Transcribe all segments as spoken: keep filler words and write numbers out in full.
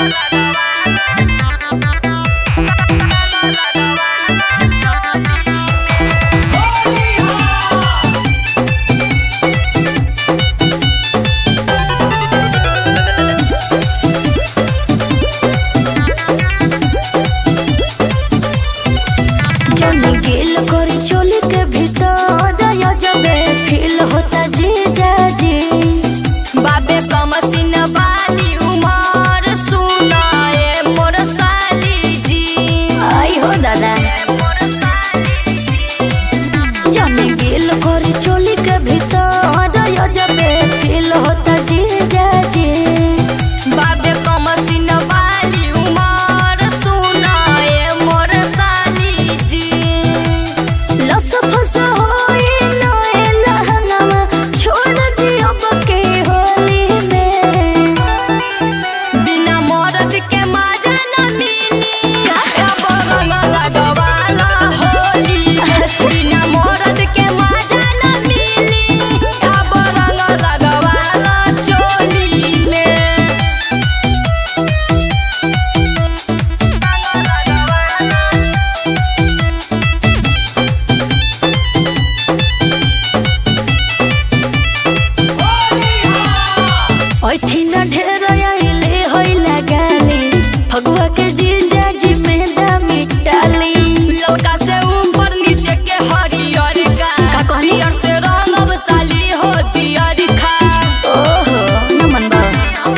फगुआ के जीजा जी में दामी डाली लौका से ऊपर नीचे के हरियर का पियर से रंगब साली हो दियर खा ओहो नमन बा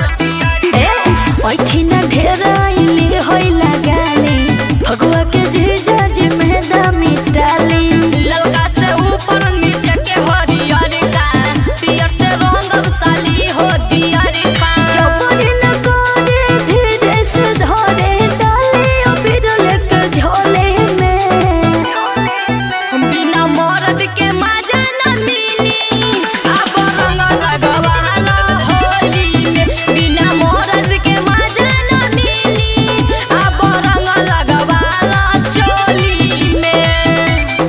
ए ओइठी ना ढेर आइले होई लगाली फगुआ के जीजा जी में दामी डाली लौका से ऊपर नीचे के हरियर का पियर से रंगब साली हो दियर खा चौपड़ी न करे धीरे से धरे डाली ओ बिरल के झोले में बिना मर्द के मजा न मिली अब रंग लगवाला होली में बिना मर्द के मजा न मिली अब रंग लगवाला चोली में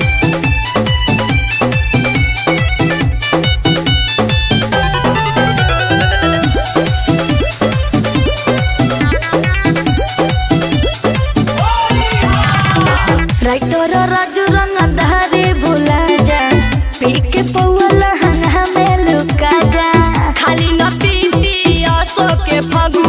राइटर राजू रंग धारे भुला जा पी के पौला हंगा में लुका जा खाली न पीती असो के फगु